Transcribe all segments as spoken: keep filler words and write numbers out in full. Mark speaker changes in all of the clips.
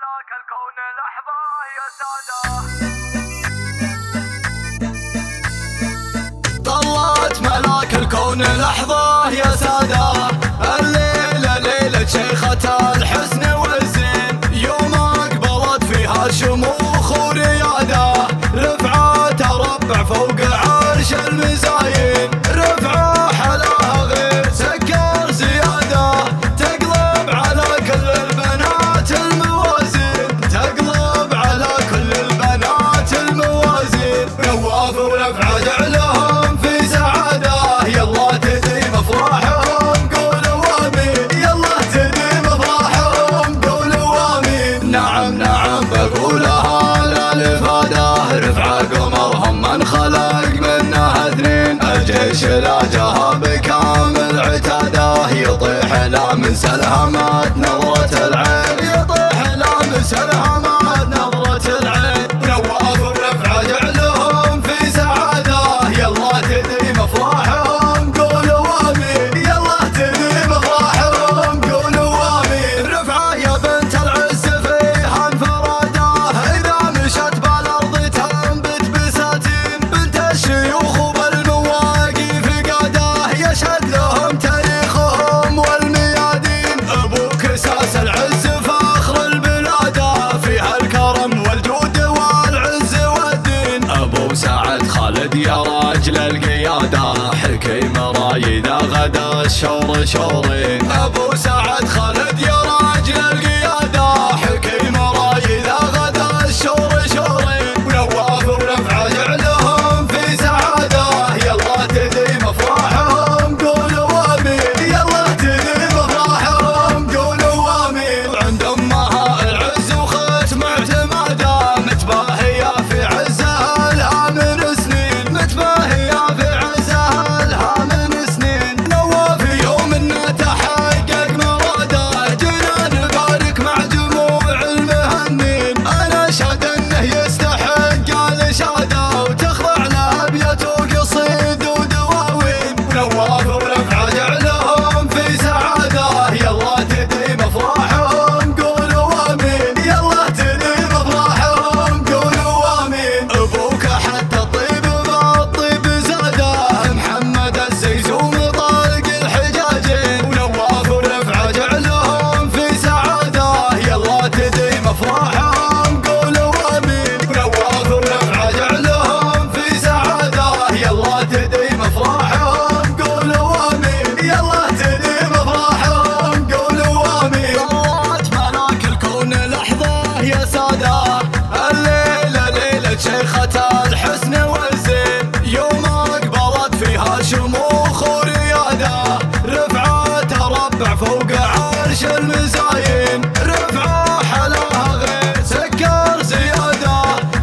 Speaker 1: ملاك الكون لحظة يا سادة.
Speaker 2: طلعت ملاك الكون لحظة يا سادة، الليلة ليلة شيخة الحسن والزين، يوم أقبلت فيها شموخ وريادة، رفعت ربع فوق عرش المزاين، رفعة حلاها غير سكر زيادة، تقلب على كل البنات الموازين، تقلب على كل البنات الموازين، نواف ورفعة جعلهم في سعادة، يلا تديم افراحهم قولوا امين، يلا تديم افراحهم قولوا امين. نعم نعم بقولها للافاده، رفعة قمرهم من خلق منها اثنين، الجيش لا جهه بكامل عتاده، يطيح لا من سلهمات نظرة العين، يطيح لا من سلهمات نظرة العين، نواف ورفعة جعلهم في سعاده، يلا تديم افراحهم قولوا امين، يلا تديم افراحهم قولوا امين. رفعة يا بنت العز فيها انفراده، اذا مشت بالارض تنبت بساتين، بنت الشيوخ وبالمواقف قاده، يشهد لهم تاريخهم والميادين، ابوك اساس العز فخر البلاده، فيها الكرم والجود والعز والدين، ابو سعد خالد يا راجل القياده، حكيم رايد غدا الشور شورين، ابو سعد خالد يا راجل القياده، حكيم رايد غدا الشور شورين، ونواف ورفعة جعلهم في سعاده، يلا تديم افراحهم قولوا امين، يلا تديم افراحهم قولوا امين. عند امها العز وختم اعتماده، متباهيه في عزها لها من سنين، متباهيه في عزها لها من سنين، نواف يوم انه تحقق مراده، جينا نبارك مع جموع المهنين، انا اشهد انه يستحق الاشاده، وتخضع له ابيات وقصيد ودواوين، ونواف ورفعة جعلهم في سعاده، يلا تديم افراحهم قولوا امين، يلا تديم افراحهم قولوا امين. ابوك حتى الطيب بالطيب زاده، محمد الزيزوم طارق الحجاجين، ونواف ورفعة جعلهم في سعاده، يلا تديم افراحهم قولوا امين، ونواف ورفعة جعلهم في سعاده، يلا تديم افراحهم قولوا امين، يلا تديم افراحهم قولوا امين. طلعت ملاك الكون لحظه يا ساده، الليله ليله شيخة الحسن والزين، يوم اقبلت فيها شموخ ورياده، رفعة تربع فوق عرش المزاين، رفعة حلاها غير سكر زياده،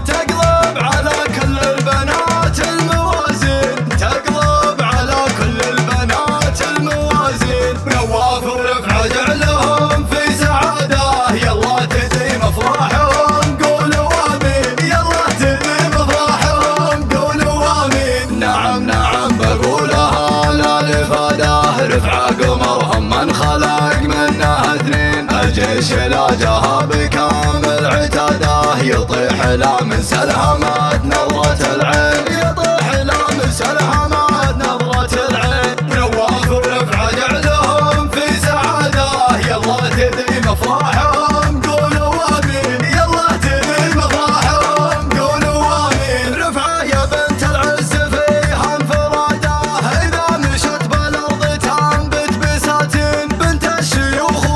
Speaker 2: تقلب على كل البنات الموازين، تقلب على كل البنات الموازين، نواف ورفعة جعلهم في سعاده، يلا تديم افراحهم قولوا امين، يلا تديم افراحهم قولوا امين. نعم نعم بقولها للافاده، رفعة قمرهم من خلق منها اثنين، الجيش لا جهه بكامل عتاده، يطيح لا من سلهمات نظرة العين، يطيح لا من سلهمات نظرة العين، نواف ورفعة جعلهم في سعاده، يلا تديم افراحهم قولوا امين، يلا تديم افراحهم قولوا امين. رفعة يا بنت العز فيها انفراده، اذا مشت بالارض تنبت بساتين، بنت الشيوخ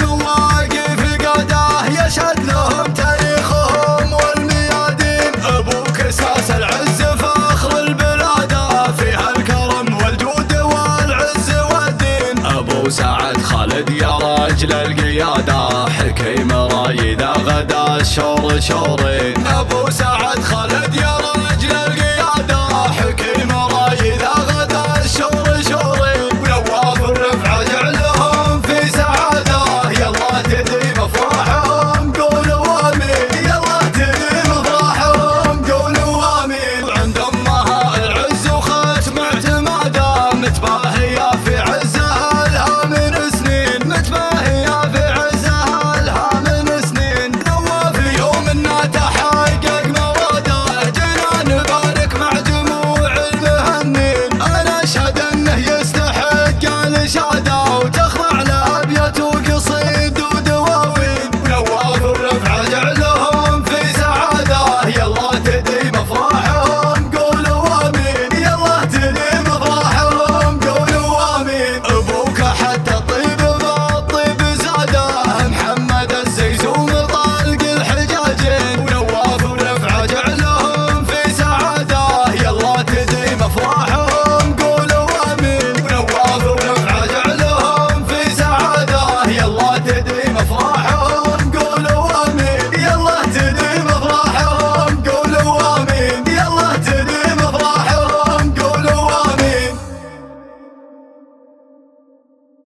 Speaker 2: وبالمواقف قاده، يشهد لهم تاريخهم والميادين، ابوك اساس العز فخر البلاده، فيها الكرم والجود والعز والدين، ابو سعد خالد يا راجل القياده، حكيم رايد غدا الشور شورين، ابو سعد خالد يا